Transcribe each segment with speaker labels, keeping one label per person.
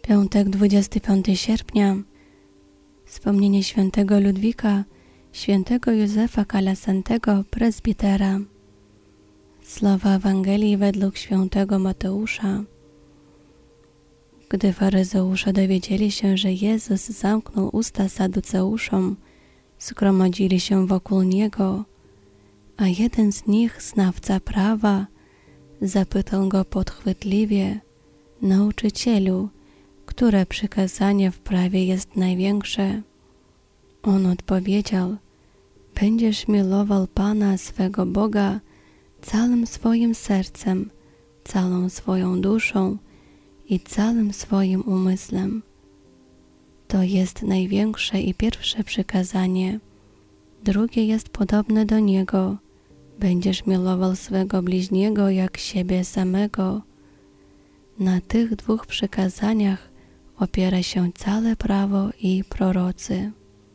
Speaker 1: Piątek, 25 sierpnia. Wspomnienie świętego Ludwika, świętego Józefa Kalasantego, prezbitera. Słowa Ewangelii według świętego Mateusza. Gdy faryzeusze dowiedzieli się, że Jezus zamknął usta saduceuszom, zgromadzili się wokół Niego, a jeden z nich, znawca prawa, zapytał Go podchwytliwie: Nauczycielu, które przykazanie w prawie jest największe? On odpowiedział: Będziesz miłował Pana swego Boga całym swoim sercem, całą swoją duszą i całym swoim umysłem. To jest największe i pierwsze przykazanie. Drugie jest podobne do niego: będziesz miłował swego bliźniego jak siebie samego. Na tych dwóch przykazaniach opiera się całe prawo i prorocy.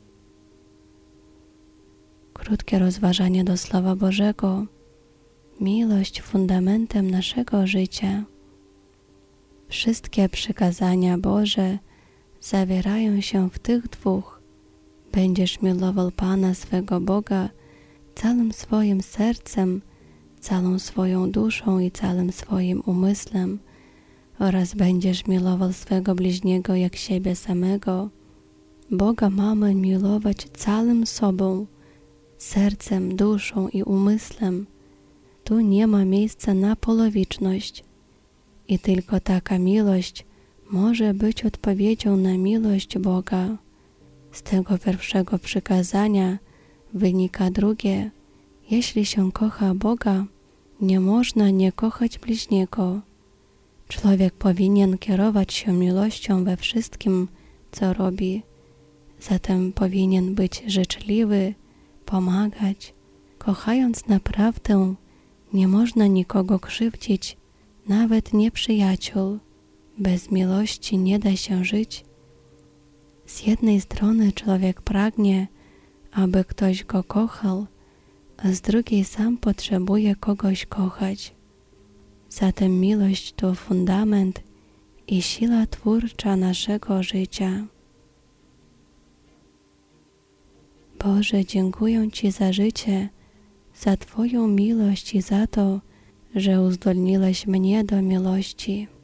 Speaker 1: Krótkie rozważanie do Słowa Bożego. Miłość fundamentem naszego życia. Wszystkie przykazania Boże zawierają się w tych dwóch. Będziesz miłował Pana swego Boga całym swoim sercem, całą swoją duszą i całym swoim umysłem oraz będziesz miłował swego bliźniego jak siebie samego. Boga mamy miłować całym sobą, sercem, duszą i umysłem. Tu nie ma miejsca na polowiczność i tylko taka miłość może być odpowiedzią na miłość Boga. Z tego pierwszego przykazania wynika drugie: jeśli się kocha Boga, nie można nie kochać bliźniego. Człowiek powinien kierować się miłością we wszystkim, co robi. Zatem powinien być życzliwy, pomagać. Kochając naprawdę, nie można nikogo krzywdzić, nawet nieprzyjaciół. Bez miłości nie da się żyć. Z jednej strony człowiek pragnie, aby ktoś go kochał, a z drugiej sam potrzebuje kogoś kochać. Zatem miłość to fundament i siła twórcza naszego życia. Boże, dziękuję Ci za życie, za Twoją miłość i za to, że uzdolniłeś mnie do miłości.